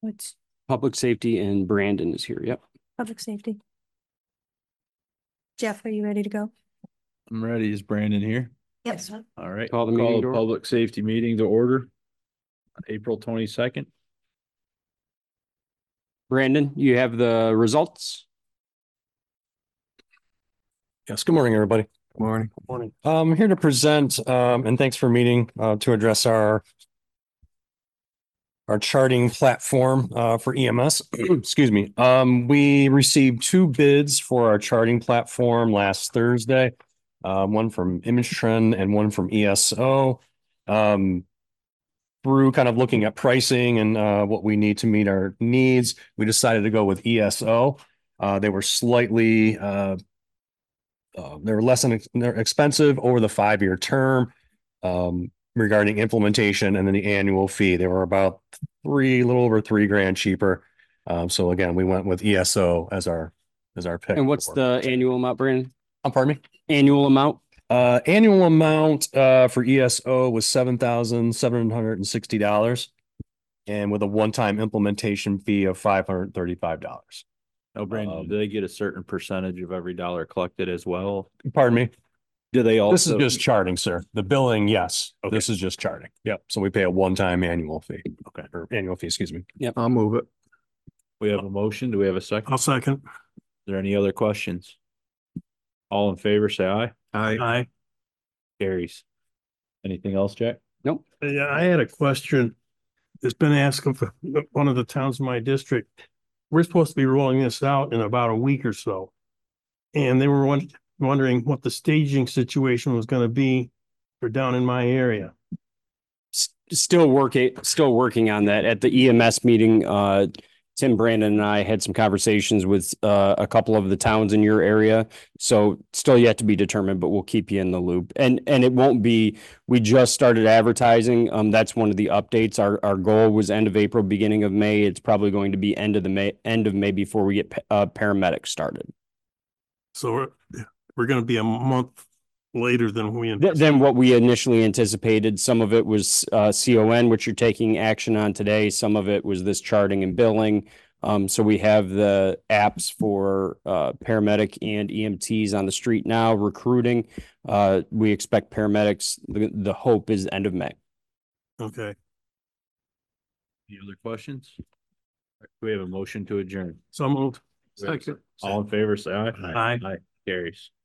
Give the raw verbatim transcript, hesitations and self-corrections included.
It's Public Safety, and Brandon is here. Yep. public safety. Jeff, are you ready to go? I'm ready. Is Brandon here? Yes. All right. Call the Call meeting the to order. public safety meeting to order. April twenty-second. Brandon, you have the results? Yes, good morning, everybody. Morning. Morning. I'm here to present, um, and thanks for meeting, uh, to address our our charting platform, uh, for E M S. Excuse me. Um, we received two bids for our charting platform last Thursday. Uh, one from Image Trend and one from E S O. Um, through kind of looking at pricing and, uh, what we need to meet our needs, we decided to go with E S O. Uh, they were slightly, uh, Uh, they're less than they're expensive over the five-year term, um, regarding implementation and then the annual fee. They were about three, a little over three grand cheaper. Um, so again, we went with E S O as our as our pick. And what's for- the annual amount, Brandon? Um, pardon me? Annual amount? Uh, annual amount uh for E S O was seven thousand seven hundred and sixty dollars, and with a one-time implementation fee of five hundred and thirty-five dollars. Oh, Brandon, Um, do they get a certain percentage of every dollar collected as well? Pardon me? Do they also? This is just charting, sir. The billing, yes. Okay. This is just charting. Yep. So we pay a one-time annual fee. Okay. Or annual fee, excuse me. I'll move it. We have a motion. Do we have a second? I'll second. Is there any other questions? All in favor, say aye. Aye. Carries. Anything else, Jack? Nope. Yeah, I had a question. It's been asking for one of the towns in my district. We're supposed to be rolling this out in about a week or so. And they were won- wondering what the staging situation was gonna be for down in my area. S- Still working, still working on that. At the E M S meeting, uh, Tim, Brandon and I had some conversations with, uh, a couple of the towns in your area. So still yet to be determined, but we'll keep you in the loop. And, and it won't be, we just started advertising. Um, that's one of the updates. Our, our goal was end of April, beginning of May. It's probably going to be end of the May, end of May before we get, pa- uh, paramedics started. So we're, we're gonna be a month later than we. Th- Than what we initially anticipated. Some of it was uh C O N, which you're taking action on today. Some of it was this charting and billing. Um, so we have the apps for uh paramedic and E M Ts on the street now, recruiting. Uh, we expect paramedics, the, the hope is end of May. Okay, Any other questions? We have a motion to adjourn. so moved. All in favor, say aye. Aye. Aye. Carries.